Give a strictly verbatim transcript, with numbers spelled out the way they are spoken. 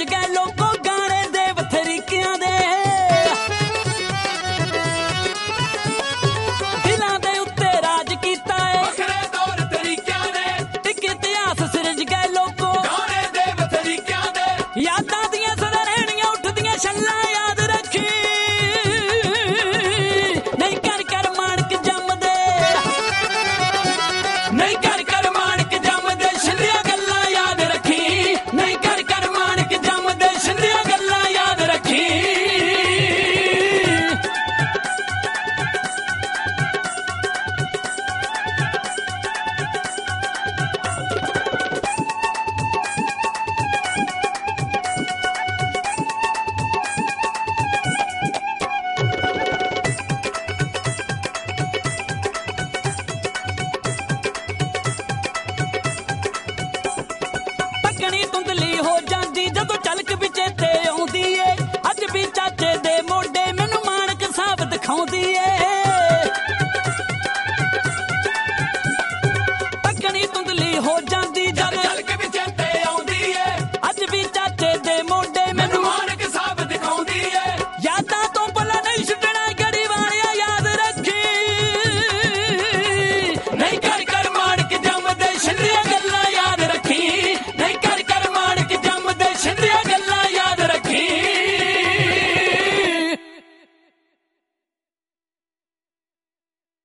ਸਿਰਜ ਗਏ ਲੋਕੋ ਗਾਣੇ ਦੇ ਬਥਰੀਕਿਆਂ ਦੇ ਦਿਲਾਂ ਦੇ ਉੱਤੇ ਰਾਜ ਕੀਤਾ ਏ ਵੱਖਰੇ ਤੌਰ ਤਰੀਕਿਆਂ ਦੇ ਇੱਕ ਇਤਿਹਾਸ ਸਿਰਜ ਗਏ ਲੋਕੋ ਗਾਣੇ ਦੇ ਬਥਰੀਕਿਆਂ ਦੇ ਯਾਦਾਂ ਦੀਆਂ ਸਦਾ ਰਹਿਣੀਆਂ ਉੱਠਦੀਆਂ ਛੱਲਾਂ ਯਾਦ ਰੱਖੀ ਨਹੀਂ ਕਰ ਕਰ ਮਾਣਕ ਜੰਮਦੇ ਨਹੀਂ ਕਰ ਕਰ ਮਾਣਕ ਜੰਮਦੇ ਛਿੰਦੀਆਂ ਗੱਲਾਂ ਯਾਦ ਰੱਖੀ ਨਹੀਂ ਕਰ ਕਰ ਮਾਣਕ ਜੰਮਦੇ ਛਿੰਦੀਆਂ ਗੱਲਾਂ ਯਾਦ ਰੱਖੀ ਪੱਕਣੀ ਧੁੰਦਲੀ ਹੋ